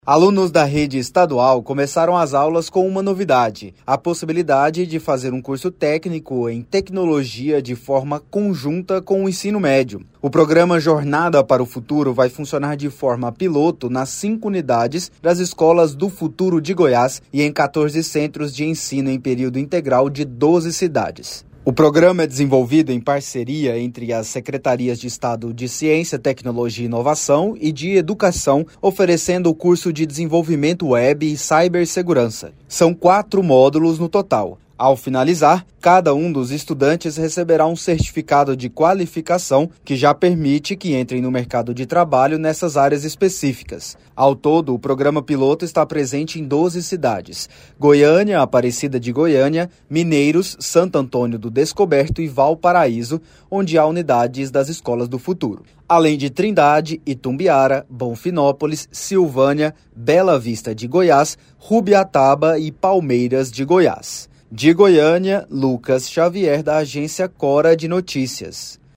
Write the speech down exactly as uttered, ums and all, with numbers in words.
Alunos da rede estadual começaram as aulas com uma novidade, a possibilidade de fazer um curso técnico em tecnologia de forma conjunta com o ensino médio. O programa Jornada para o Futuro vai funcionar de forma piloto nas cinco unidades das escolas do futuro de Goiás e em quatorze centros de ensino em período integral de doze cidades. O programa é desenvolvido em parceria entre as Secretarias de Estado de Ciência, Tecnologia e Inovação e de Educação, oferecendo o curso de Desenvolvimento Web e Cibersegurança. São quatro módulos no total. Ao finalizar, cada um dos estudantes receberá um certificado de qualificação que já permite que entrem no mercado de trabalho nessas áreas específicas. Ao todo, o programa piloto está presente em doze cidades: Goiânia, Aparecida de Goiânia, Mineiros, Santo Antônio do Descoberto e Valparaíso, onde há unidades das Escolas do Futuro. Além de Trindade, Itumbiara, Bonfinópolis, Silvânia, Bela Vista de Goiás, Rubiataba e Palmeiras de Goiás. De Goiânia, Lucas Xavier, da agência Cora de Notícias.